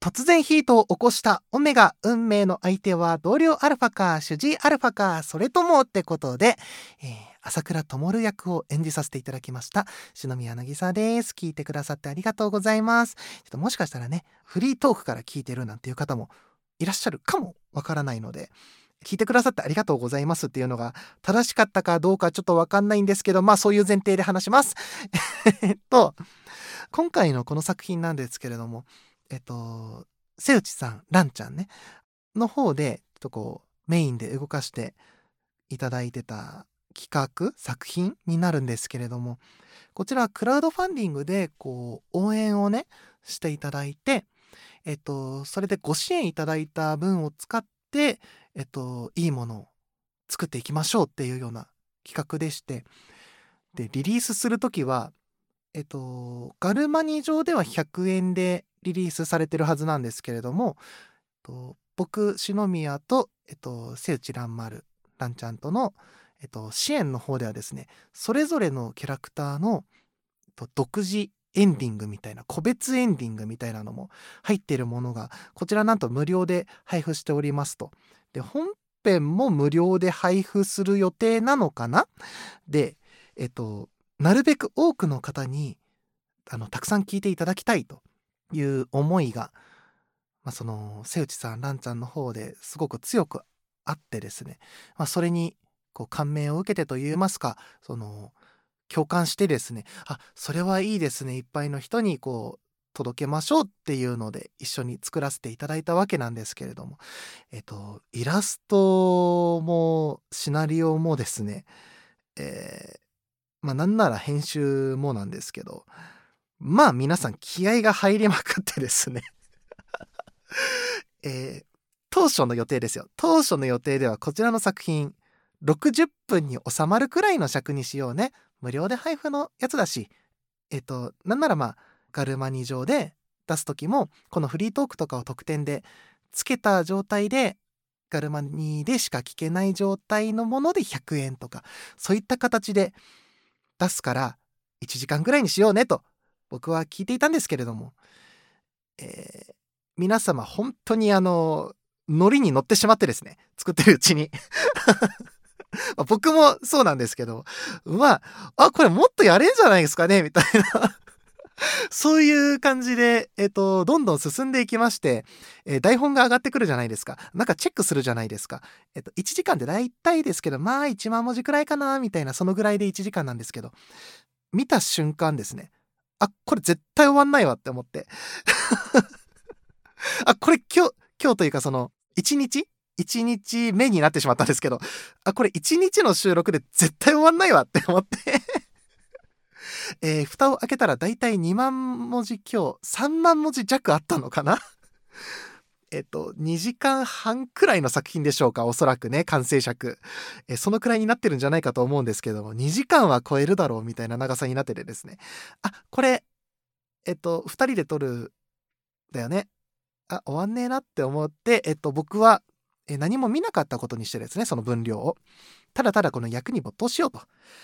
突然ヒートを起こしたオメガ、運命の相手は同僚アルファか主治医アルファかそれともってことで、朝倉灯役を演じさせていただきました篠宮渚です。聞いてくださってありがとうございます。もしかしたらね、フリートークから聞いてるなんていう方もいらっしゃるかもわからないので、聞いてくださってありがとうございますっていうのが正しかったかどうかちょっとわかんないんですけど、そういう前提で話します。今回のこの作品なんですけれども、瀬内さん、ランちゃんね、の方で、メインで動かしていただいてた企画、作品になるんですけれども、こちらクラウドファンディングで、応援をね、していただいて、それでご支援いただいた分を使って、いいものを作っていきましょうっていうような企画でして、で、リリースするときは、ガルマニ上では100円でリリースされてるはずなんですけれども、僕、篠宮と、瀬内蘭丸、蘭ちゃんとの、支援の方ではですね、それぞれのキャラクターの、独自エンディングみたいな、個別エンディングみたいなのも入っているものが、こちらなんと無料で配布しておりますと。で、本編も無料で配布する予定なのかな？で、なるべく多くの方にたくさん聞いていただきたいという思いが、その瀬内さん、ランちゃんの方ですごく強くあってですね、それに感銘を受けてといいますか、共感してですね、それはいいですね、いっぱいの人に届けましょうっていうので一緒に作らせていただいたわけなんですけれども、イラストもシナリオもですね、なんなら編集もなんですけど、皆さん気合が入りまくってですね当初の予定ですよ。当初の予定ではこちらの作品60分に収まるくらいの尺にしようね。無料で配布のやつだし、なんならガルマニ上で出す時もこのフリートークとかを特典でつけた状態でガルマニでしか聞けない状態のもので100円とか、そういった形で出すから1時間ぐらいにしようねと僕は聞いていたんですけれども、皆様本当にノリに乗ってしまってですね、作ってるうちに僕もそうなんですけど、これもっとやれんじゃないですかねみたいなそういう感じで、どんどん進んでいきまして、台本が上がってくるじゃないですか。なんかチェックするじゃないですか。1時間でだいたいですけど、1万文字くらいかなみたいな、そのぐらいで1時間なんですけど、見た瞬間ですね、これ絶対終わんないわって思ってこれ今日というか1日目になってしまったんですけど、これ1日の収録で絶対終わんないわって思って蓋を開けたらだいたい2万文字強、3万文字弱あったのかな2時間半くらいの作品でしょうか、おそらくね、完成尺。そのくらいになってるんじゃないかと思うんですけども、2時間は超えるだろうみたいな長さになっててですね。これ、2人で撮る、だよね。終わんねえなって思って、僕は、何も見なかったことにしてですね、その分量を。ただただこの役に没頭しようと。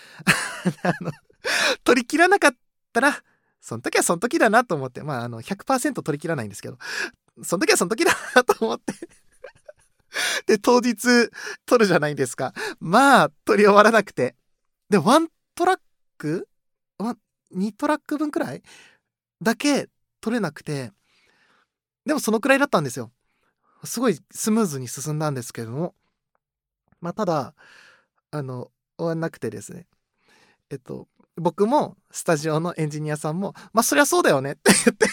取り切らなかったら、その時はその時だなと思って、100% 取り切らないんですけど、その時はその時だなと思ってで、当日撮るじゃないですか。撮り終わらなくて。で、ワントラック2トラック分くらいだけ撮れなくて、でもそのくらいだったんですよ。すごいスムーズに進んだんですけども、ただ、終わんなくてですね。僕もスタジオのエンジニアさんも、そりゃそうだよねって言って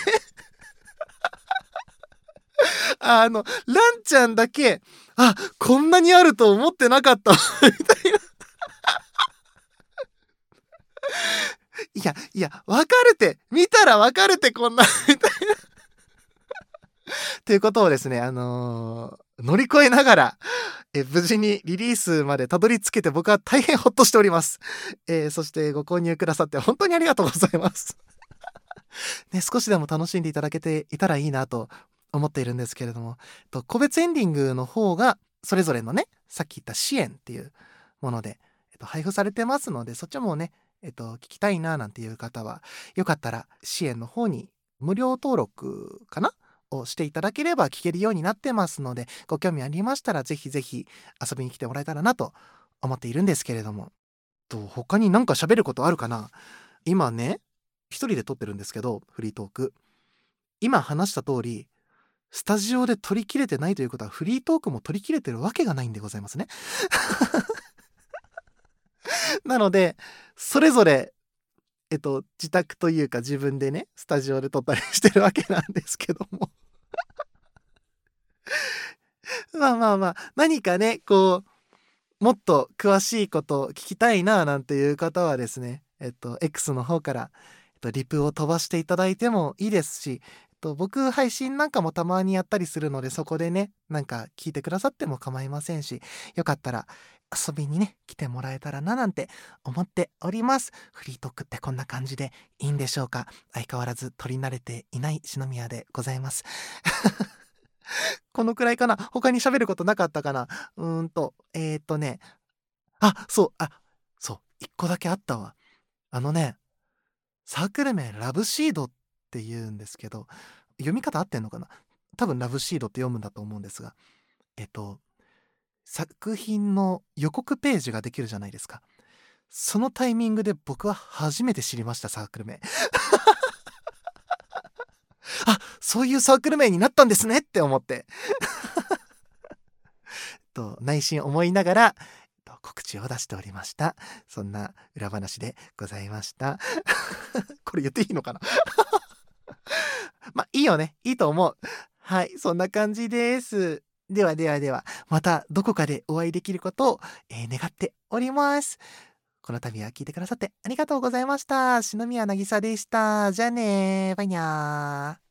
ランちゃんだけ、こんなにあると思ってなかったみたいな。いや、わかるって、見たらわかるってこんな、みたいな。ということをですね、乗り越えながら、無事にリリースまでたどり着けて僕は大変ほっとしております。そしてご購入くださって本当にありがとうございます。ね、少しでも楽しんでいただけていたらいいなと思っているんですけれども、個別エンディングの方がそれぞれのね、さっき言った支援っていうもので、配布されてますので、そっちもね、聞きたいななんていう方は、よかったら支援の方に無料登録かなをしていただければ聞けるようになってますので、ご興味ありましたらぜひぜひ遊びに来てもらえたらなと思っているんですけれども。他になんか喋ることあるかな？今ね、一人で撮ってるんですけど、フリートーク。今話した通り、スタジオで撮り切れてないということは、フリートークも撮り切れてるわけがないんでございますね。なので、それぞれ、自宅というか自分でね、スタジオで撮ったりしてるわけなんですけども。まあまあまあ、何かね、こう、もっと詳しいことを聞きたいななんていう方はですね、X の方から、リプを飛ばしていただいてもいいですし、僕配信なんかもたまにやったりするので、そこでね、なんか聞いてくださっても構いませんし、よかったら遊びにね、来てもらえたらななんて思っております。フリートークってこんな感じでいいんでしょうか？相変わらず取り慣れていない篠宮でございます。このくらいかな。他に喋ることなかったかな。ね、そう、一個だけあったわ。あのね、サークル名ラブシードって言うんですけど、読み方合ってんのかな？多分ラブシードって読むんだと思うんですが、えっと、作品の予告ページができるじゃないですか。そのタイミングで僕は初めて知りました、サークル名。あ、そういうサークル名になったんですねって思って。内心思いながら、告知を出しておりました。そんな裏話でございました。これ言っていいのかな？ま、いいよね。いいと思う。はい、そんな感じです。ではではでは、またどこかでお会いできることを、願っております。この度は聞いてくださってありがとうございました。篠宮渚でした。じゃあね、バイニャー。